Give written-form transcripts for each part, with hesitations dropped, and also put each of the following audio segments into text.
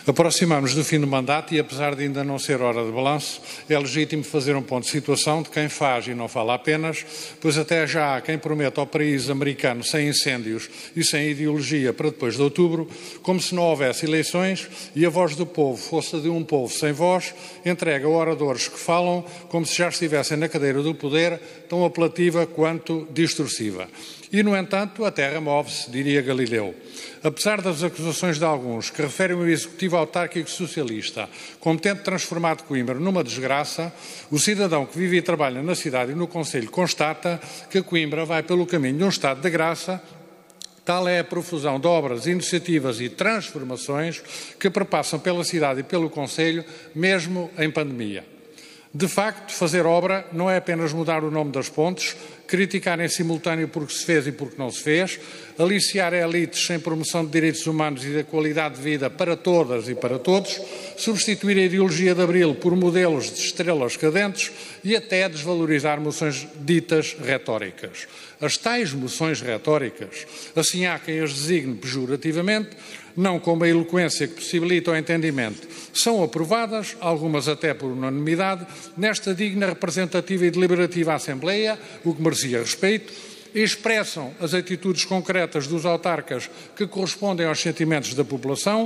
Aproximamos do fim do mandato e, apesar de ainda não ser hora de balanço, é legítimo fazer um ponto de situação de quem faz e não fala apenas, pois até já há quem promete ao país americano sem incêndios e sem ideologia para depois de outubro, como se não houvesse eleições e a voz do povo fosse a de um povo sem voz, entrega a oradores que falam como se já estivessem na cadeira do poder, tão apelativa quanto distorsiva. E, no entanto, a terra move-se, diria Galileu. Apesar das acusações de alguns que referem o Executivo autárquico socialista como tendo transformado Coimbra numa desgraça, o cidadão que vive e trabalha na cidade e no concelho constata que Coimbra vai pelo caminho de um estado de graça. Tal é a profusão de obras, iniciativas e transformações que perpassam pela cidade e pelo concelho, mesmo em pandemia. De facto, fazer obra não é apenas mudar o nome das pontes, criticar em simultâneo porque se fez e porque não se fez, aliciar elites sem promoção de direitos humanos e da qualidade de vida para todas e para todos, substituir a ideologia de Abril por modelos de estrelas cadentes e até desvalorizar moções ditas retóricas. As tais moções retóricas, assim há quem as designe pejorativamente, não com uma eloquência que possibilita o entendimento, são aprovadas, algumas até por unanimidade, nesta digna, representativa e deliberativa Assembleia, o que merecia respeito, e expressam as atitudes concretas dos autarcas que correspondem aos sentimentos da população,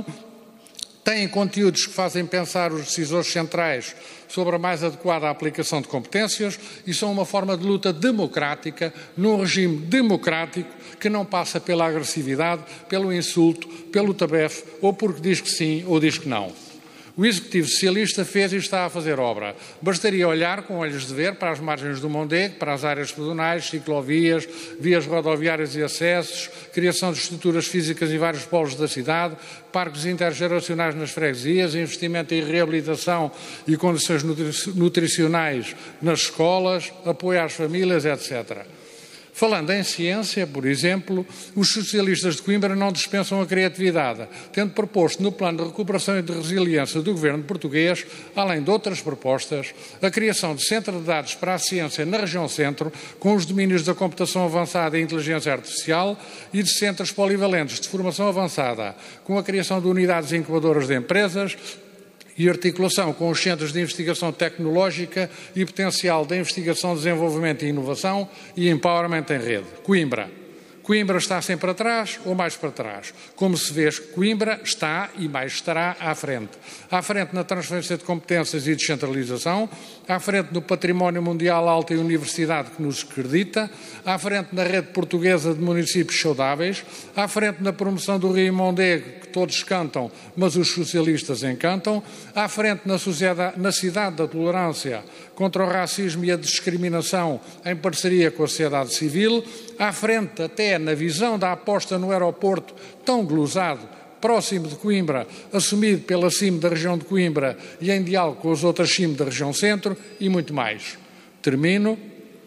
têm conteúdos que fazem pensar os decisores centrais sobre a mais adequada aplicação de competências e são uma forma de luta democrática num regime democrático que não passa pela agressividade, pelo insulto, pelo tabefe ou porque diz que sim ou diz que não. O Executivo Socialista fez e está a fazer obra. Bastaria olhar com olhos de ver para as margens do Mondego, para as áreas pedonais, ciclovias, vias rodoviárias e acessos, criação de estruturas físicas em vários polos da cidade, parques intergeracionais nas freguesias, investimento em reabilitação e condições nutricionais nas escolas, apoio às famílias, etc. Falando em ciência, por exemplo, os socialistas de Coimbra não dispensam a criatividade, tendo proposto no Plano de Recuperação e de Resiliência do Governo português, além de outras propostas, a criação de centro de dados para a ciência na região centro, com os domínios da computação avançada e inteligência artificial e de centros polivalentes de formação avançada, com a criação de unidades incubadoras de empresas, e articulação com os centros de investigação tecnológica e potencial da investigação, desenvolvimento e inovação e empowerment em rede. Coimbra. Coimbra está sempre atrás ou mais para trás? Como se vê, Coimbra está e mais estará à frente. À frente na transferência de competências e descentralização, à frente no património mundial alta e universidade que nos acredita, à frente na rede portuguesa de municípios saudáveis, à frente na promoção do Rio Mondego, que todos cantam, mas os socialistas encantam, à frente na cidade da tolerância contra o racismo e a discriminação em parceria com a sociedade civil, à frente até na visão da aposta no aeroporto tão glosado, próximo de Coimbra, assumido pela CIM da região de Coimbra e em diálogo com as outras CIM da região centro e muito mais. Termino.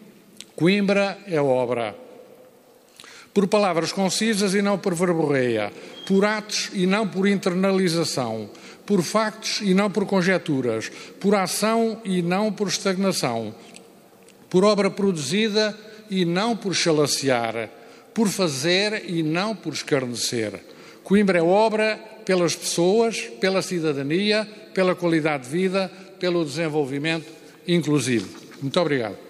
Coimbra é obra. Por palavras concisas e não por verborreia, por atos e não por internalização, por factos e não por conjecturas, por ação e não por estagnação, por obra produzida e não por chalacear, por fazer e não por escarnecer. Coimbra é obra pelas pessoas, pela cidadania, pela qualidade de vida, pelo desenvolvimento inclusivo. Muito obrigado.